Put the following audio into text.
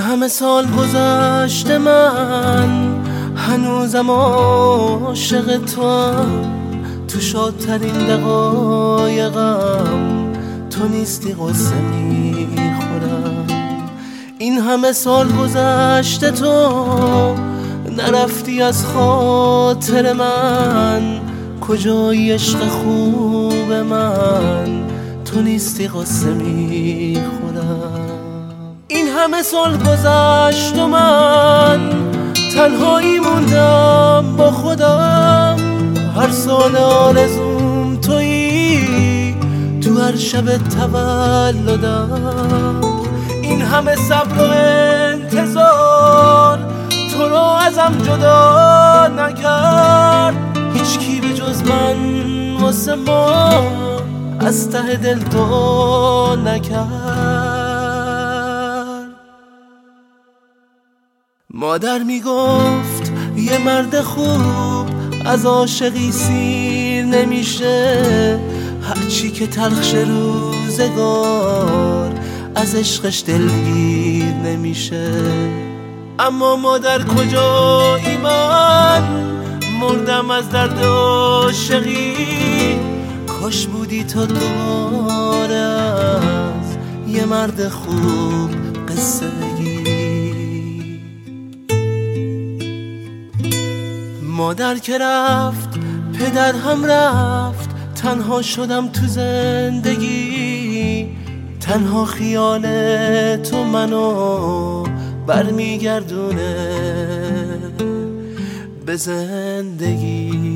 همه سال گذشته من هنوزم عاشق توام، تو شادترین دقایقم تو نیستی قصه میخورم. این همه سال گذشته تو نرفتی از خاطر من، کجای عشق خوب من تو نیستی قصه میخورم. این همه سال گذشت و من تنهایی موندم با خودم، هر سال آرزوم تویی تو هر شب تولدم. این همه صبر و انتظار تو رو ازم جدا نکرد، هیچ کی به جز من واسه ما از ته دل تو نکرد. مادر میگفت یه مرد خوب از عاشقی سیر نمیشه، هرچی که تلخ روزگار از عشقش دلگیر نمیشه. اما مادر کجایی من مردم از درد عاشقی، کاش بودی تا دوباره از یه مرد خوب قصه بگی. مادر که رفت پدر هم رفت، تنها شدم تو زندگی، تنها خیال تو منو برمیگردونه به زندگی.